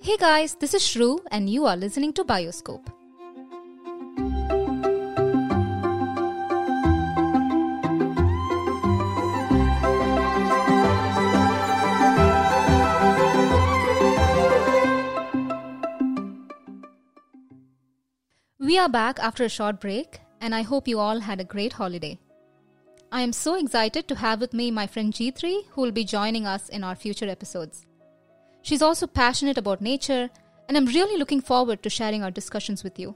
Hey guys, this is Shru and you are listening to Bioscope. We are back after a short break and I hope you all had a great holiday. I am so excited to have with me my friend G3 who will be joining us in our future episodes. She's also passionate about nature, and I'm really looking forward to sharing our discussions with you.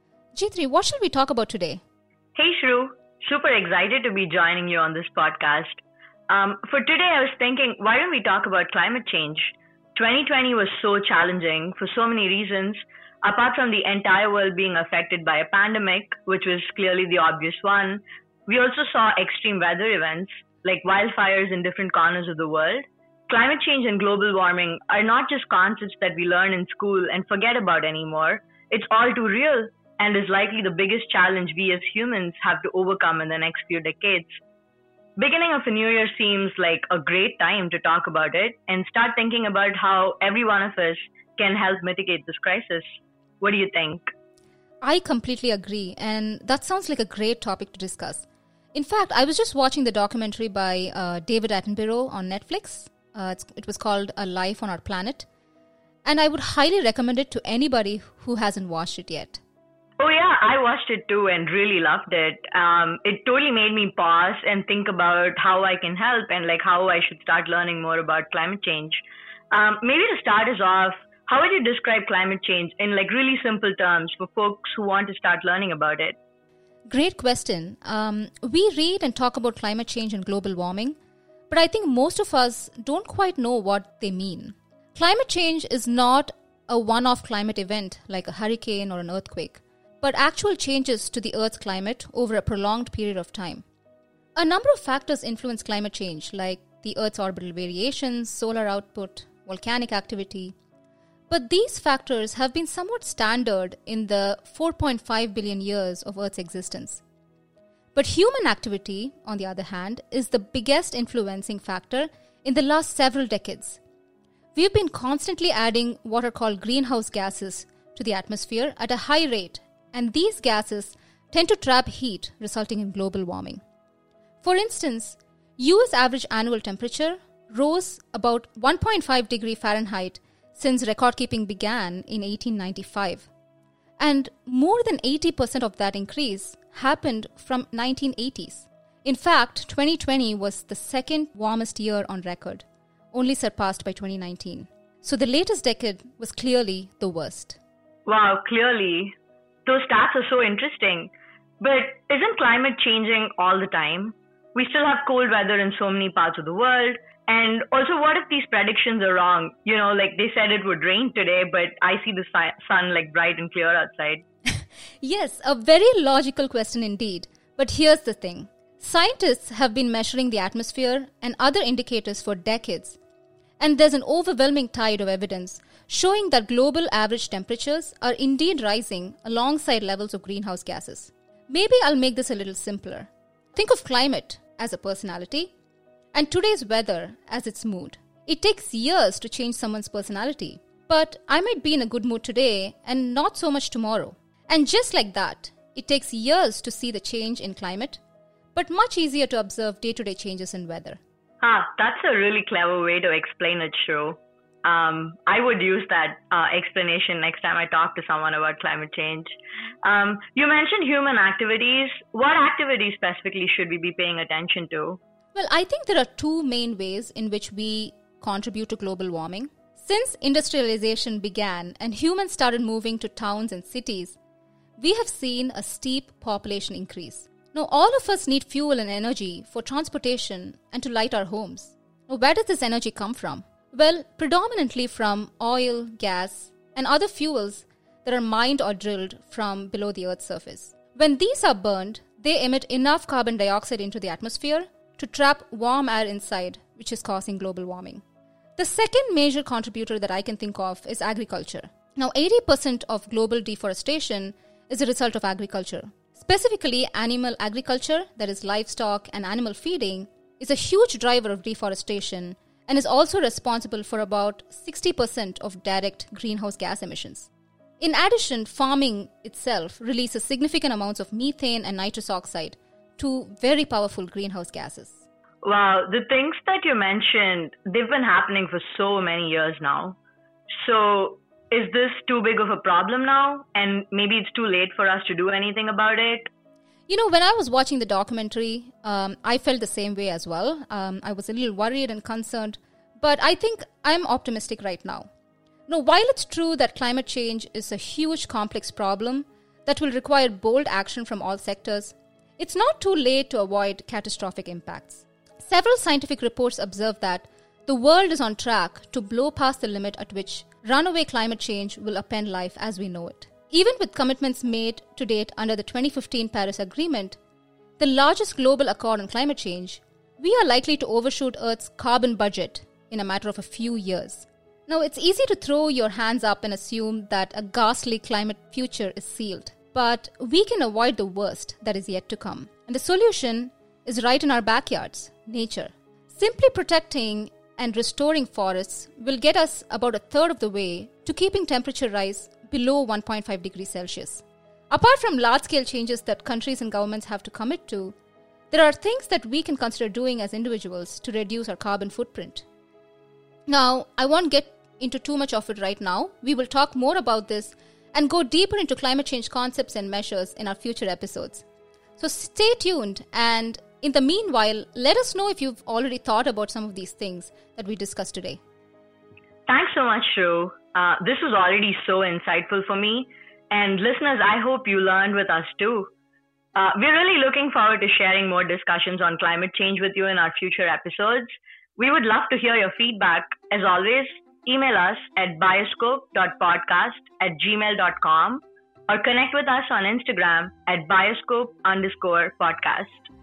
G3, what shall we talk about today? Hey Shru, super excited to be joining you on this podcast. For today I was thinking, why don't we talk about climate change? 2020 was so challenging for so many reasons. Apart from the entire world being affected by a pandemic, which was clearly the obvious one, we also saw extreme weather events like wildfires in different corners of the world. Climate change and global warming are not just concepts that we learn in school and forget about anymore. It's all too real and is likely the biggest challenge we as humans have to overcome in the next few decades. Beginning of a new year seems like a great time to talk about it and start thinking about how every one of us can help mitigate this crisis. What do you think? I completely agree, and that sounds like a great topic to discuss. In fact, I was just watching the documentary by David Attenborough on Netflix. It was called A Life on Our Planet. And I would highly recommend it to anybody who hasn't watched it yet. Oh yeah, I watched it too and really loved it. It totally made me pause and think about how I can help and like how I should start learning more about climate change. Maybe to start us off, how would you describe climate change in like really simple terms for folks who want to start learning about it? Great question. We read and talk about climate change and global warming, but I think most of us don't quite know what they mean. Climate change is not a one-off climate event like a hurricane or an earthquake, but actual changes to the Earth's climate over a prolonged period of time. A number of factors influence climate change, like the Earth's orbital variations, solar output, volcanic activity. But these factors have been somewhat standard in the 4.5 billion years of Earth's existence. But human activity, on the other hand, is the biggest influencing factor in the last several decades. We've been constantly adding what are called greenhouse gases to the atmosphere at a high rate, and these gases tend to trap heat, resulting in global warming. For instance, US average annual temperature rose about 1.5 degree Fahrenheit since record-keeping began in 1895. And more than 80% of that increase happened from 1980s. In fact, 2020 was the second warmest year on record, only surpassed by 2019. So the latest decade was clearly the worst. Wow, clearly. Those stats are so interesting. But isn't climate changing all the time? We still have cold weather in so many parts of the world. And also, what if these predictions are wrong? You know, like they said it would rain today, but I see the sun like bright and clear outside. Yes, a very logical question indeed. But here's the thing. Scientists have been measuring the atmosphere and other indicators for decades. And there's an overwhelming tide of evidence showing that global average temperatures are indeed rising alongside levels of greenhouse gases. Maybe I'll make this a little simpler. Think of climate as a personality and today's weather as its mood. It takes years to change someone's personality, but I might be in a good mood today and not so much tomorrow. And just like that, it takes years to see the change in climate, but much easier to observe day-to-day changes in weather. That's a really clever way to explain it, Shru. I would use that explanation next time I talk to someone about climate change. You mentioned human activities. What activities specifically should we be paying attention to? Well, I think there are two main ways in which we contribute to global warming. Since industrialization began and humans started moving to towns and cities, we have seen a steep population increase. Now, all of us need fuel and energy for transportation and to light our homes. Now, where does this energy come from? Well, predominantly from oil, gas, and other fuels that are mined or drilled from below the Earth's surface. When these are burned, they emit enough carbon dioxide into the atmosphere to trap warm air inside, which is causing global warming. The second major contributor that I can think of is agriculture. Now, 80% of global deforestation is a result of agriculture. Specifically, animal agriculture, that is livestock and animal feeding, is a huge driver of deforestation and is also responsible for about 60% of direct greenhouse gas emissions. In addition, farming itself releases significant amounts of methane and nitrous oxide, two very powerful greenhouse gases. Wow, the things that you mentioned, they've been happening for so many years now. So is this too big of a problem now? And maybe it's too late for us to do anything about it? You know, when I was watching the documentary, I felt the same way as well. I was a little worried and concerned, but I think I'm optimistic right now. Now, while it's true that climate change is a huge, complex problem that will require bold action from all sectors, it's not too late to avoid catastrophic impacts. Several scientific reports observe that the world is on track to blow past the limit at which runaway climate change will upend life as we know it. Even with commitments made to date under the 2015 Paris Agreement, the largest global accord on climate change, we are likely to overshoot Earth's carbon budget in a matter of a few years. Now, it's easy to throw your hands up and assume that a ghastly climate future is sealed, but we can avoid the worst that is yet to come. And the solution is right in our backyards, nature. Simply protecting and restoring forests will get us about a third of the way to keeping temperature rise below 1.5 degrees Celsius. Apart from large-scale changes that countries and governments have to commit to, there are things that we can consider doing as individuals to reduce our carbon footprint. Now, I won't get into too much of it right now. We will talk more about this and go deeper into climate change concepts and measures in our future episodes. So stay tuned, and in the meanwhile, let us know if you've already thought about some of these things that we discussed today. Thanks so much, Shru. This was already so insightful for me. And listeners, I hope you learned with us too. We're really looking forward to sharing more discussions on climate change with you in our future episodes. We would love to hear your feedback. As always, email us at bioscope.podcast@gmail.com or connect with us on Instagram at bioscope_podcast.